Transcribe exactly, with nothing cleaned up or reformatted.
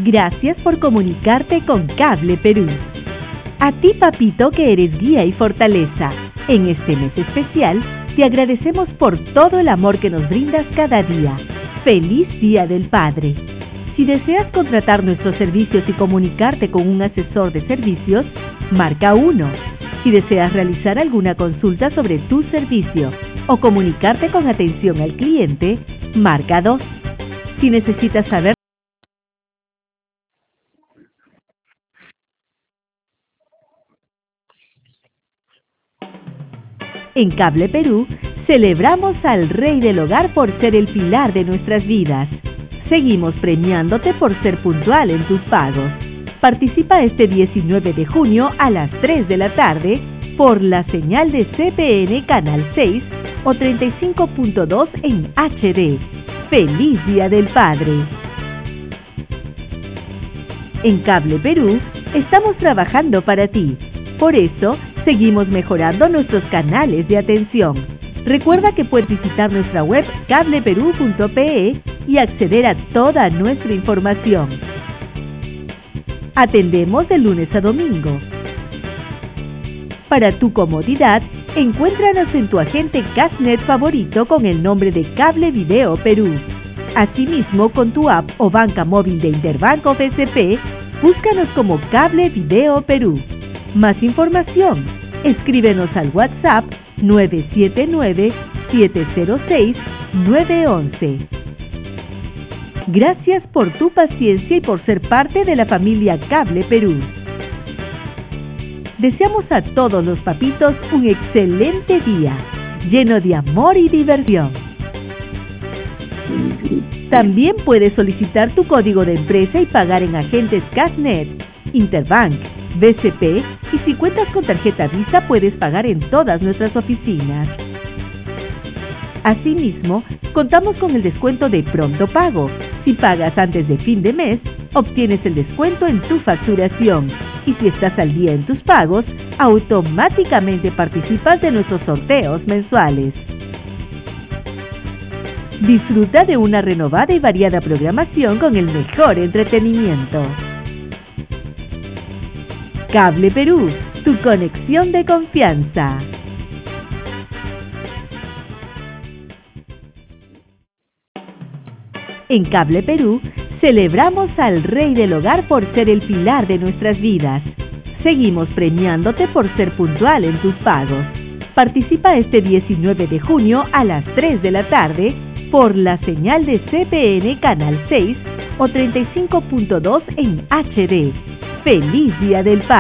Gracias por comunicarte con Cable Perú. A ti, papito, que eres guía y fortaleza, en este mes especial te agradecemos por todo el amor que nos brindas cada día. ¡Feliz Día del Padre! Si deseas contratar nuestros servicios y comunicarte con un asesor de servicios, marca uno. Si deseas realizar alguna consulta sobre tu servicio o comunicarte con atención al cliente, marca dos. Si necesitas saber En Cable Perú, celebramos al Rey del Hogar por ser el pilar de nuestras vidas. Seguimos premiándote por ser puntual en tus pagos. Participa este diecinueve de junio a las tres de la tarde por la señal de C P N Canal seis o treinta y cinco punto dos en H D. ¡Feliz Día del Padre! En Cable Perú, estamos trabajando para ti. Por eso, seguimos mejorando nuestros canales de atención. Recuerda que puedes visitar nuestra web cable perú punto pe y acceder a toda nuestra información. Atendemos de lunes a domingo. Para tu comodidad, encuéntranos en tu agente Cashnet favorito con el nombre de Cable Video Perú. Asimismo, con tu app o banca móvil de Interbank o B C P, búscanos como Cable Video Perú. Más información, escríbenos al WhatsApp nueve siete nueve, siete cero seis, nueve uno uno. Gracias por tu paciencia y por ser parte de la familia Cable Perú. Deseamos a todos los papitos un excelente día, lleno de amor y diversión. También puedes solicitar tu código de empresa y pagar en agentes Cashnet, Interbank, B C P y si cuentas con tarjeta Visa puedes pagar en todas nuestras oficinas. Asimismo, contamos con el descuento de Pronto Pago. Si pagas antes de fin de mes, obtienes el descuento en tu facturación. Y si estás al día en tus pagos, automáticamente participas de nuestros sorteos mensuales. Disfruta de una renovada y variada programación con el mejor entretenimiento. Cable Perú, tu conexión de confianza. En Cable Perú, celebramos al Rey del Hogar por ser el pilar de nuestras vidas. Seguimos premiándote por ser puntual en tus pagos. Participa este diecinueve de junio a las tres de la tarde por la señal de C P N Canal seis o treinta y cinco punto dos en H D. ¡Feliz Día del Padre!